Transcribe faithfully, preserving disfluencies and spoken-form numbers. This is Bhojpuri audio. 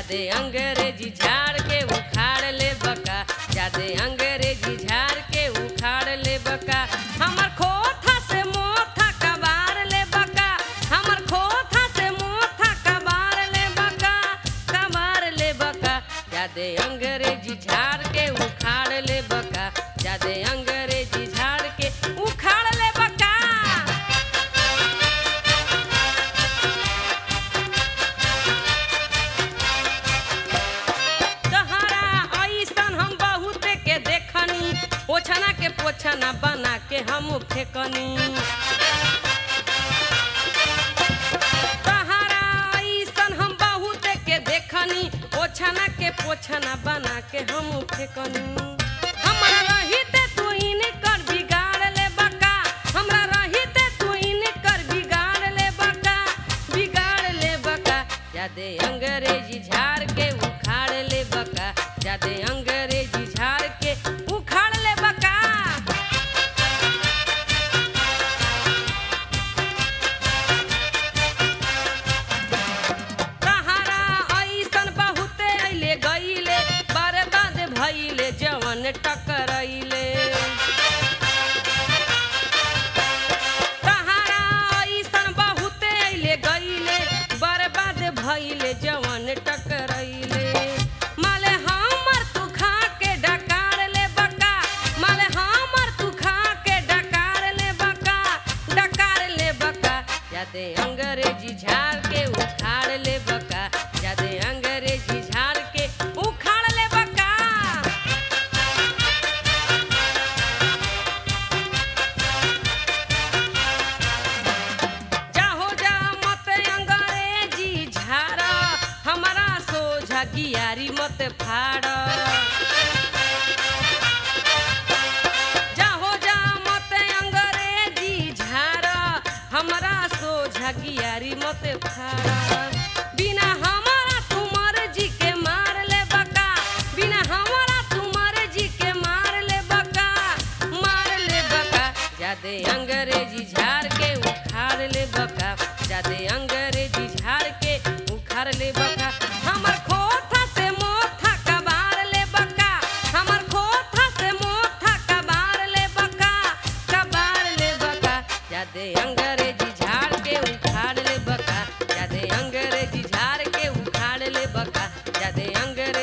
जादे अंग्रेजी झाड़ के उखाड़ ले बका, जादे अंग्रेजी झाड़ के उखाड़ ले बका। हमर खोथा से मोथा कबार ले बका, हमर खोथा से मोथा कबार ले बका, कबार ले बका। जादे अंग्रेजी झाड़ के उखाड़ ले बका, जादे अंग्रेजी झाड़ के उखाड़ ले बका। पोछना के पोछना बना के हम फेंकनी, तहारा ऐसन हम बहुत के देखनी। पोछना के पोछना बना के हम फेंकनी। हमरा रहिते तू इनकर बिगाड़ ले बका, हमरा रहिते तू इनकर बिगाड़ ले बका, बिगाड़ ले बका। जादे अंग्रेजी झाड़ के उखाड़ ले बका, जादे अंग्रेजी झाड़ के उखाड़ ले बका। तहारा ऐसन बहुते अइले गइले, बर्बाद भइले जवन टकरइले। तहारा ऐसन बहुते अइले गइले, बर्बाद भइले जवन टकरइले। माले हमर तू खा के डकार ले बका, माले हमर तू खा के डकार ले बका, डकार ले बका। जादे अंग्रेजी झाड़ के उखाड़ ले बका, जादे अंग्रेजी झाड़ के उखाड़ ले बका। जाहो जा मत अंग्रेजी झाड़, हमारा सोझा गियारी मत फाड़। जाहो जा मत अंग्रेजी झाड़, हमरा सोझा गियारी मत फाड़। बिना हमारा तू मर्जी के मार ले बका, बिना हमारा तू मर्जी के मार ले बका, मार ले बका। जादे अंग्रेजी झाड़ के उखाड़ ले बका, जादे अंग्रेजी झाड़ के उखाड़ ले बका। हमर खोथा से मोथा कबार ले बका, हमर खोथा से मोथा कबार ले बका, कबार ले बका। जादे अंग्रेजी झाड़ के उखाड़ ले बका, जादे अंग्रेजी झाड़ के उखाड़ ले बका, जादे अंग्रेजी